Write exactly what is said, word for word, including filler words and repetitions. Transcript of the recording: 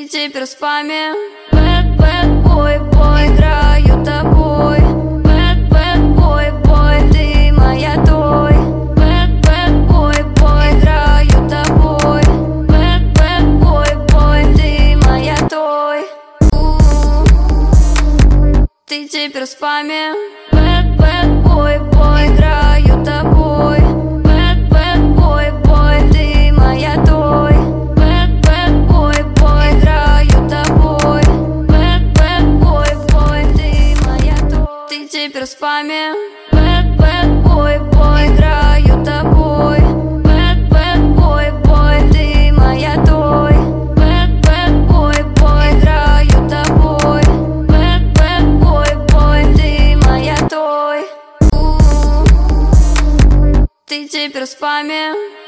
Ты теперь в спаме. Bad, bad boy, boy, играю тобой. Bad, bad boy, boy, ты моя той. Bad, bad boy, boy, играю тобой. Bad, bad boy, boy, ты моя той. У-у-у. Ты теперь в спаме. Bad, bad boy, boy, играю тобой. Bad, bad boy, boy, ты моя той. Bad, bad boy, boy, играю тобой. Bad, bad boy, boy, ты моя той. Ты теперь в спаме. Bad, bad boy, boy, играю тобой. Bad, bad boy, boy, ты моя той. Bad, bad boy, boy, играю тобой. Bad, bad boy, boy, ты моя той. У-у-у. Ты теперь в спаме.